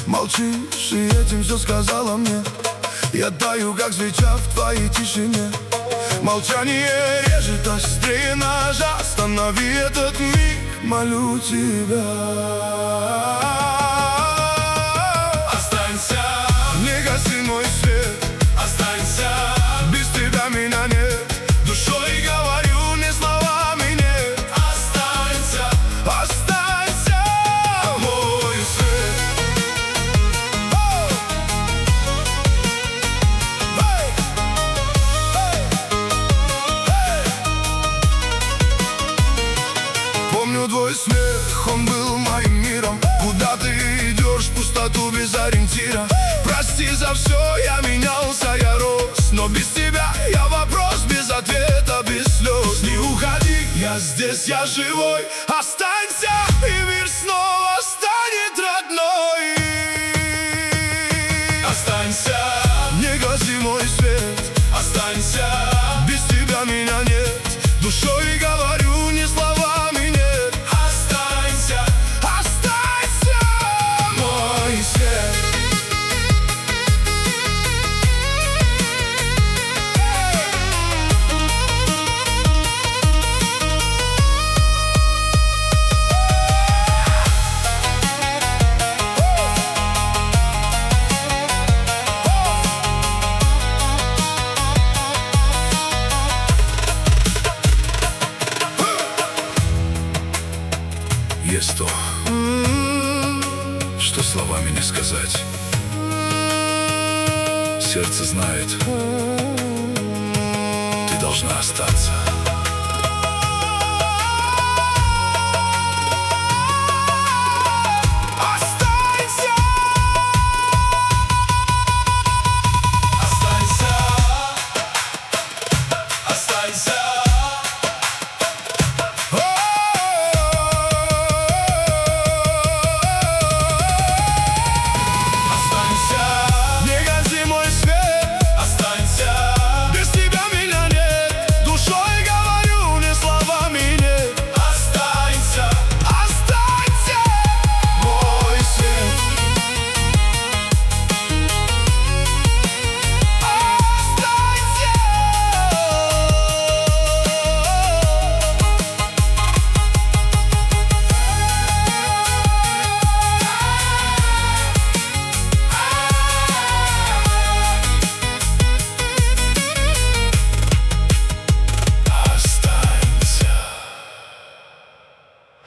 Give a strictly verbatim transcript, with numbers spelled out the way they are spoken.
Молчишь, и этим все сказала мне. Я таю, как свеча в твоей тишине. Молчание режет острее ножа. Останови этот миг, молю тебя. Останься, Не гаси мой свет, останься, без тебя меня нет. Душой говорю, не словами нет. останься, Останься, мой свет. Оу! Эй! Эй! Эй! Помню твой смех, он был моим миром. Куда ты идешь, в пустоту без ориентира. Прости за все, я менялся, я рос. Но без тебя я вопрос, без ответа, без слез. Не уходи, я здесь, я живой. Останься, и мир снова станет родной. останься, Не гаси мой свет, останься, без тебя меня нет. Душой говорю, не словами нет. останься, Останься, мой свет. Есть то, что словами не сказать. Сердце знает, ты должна остаться.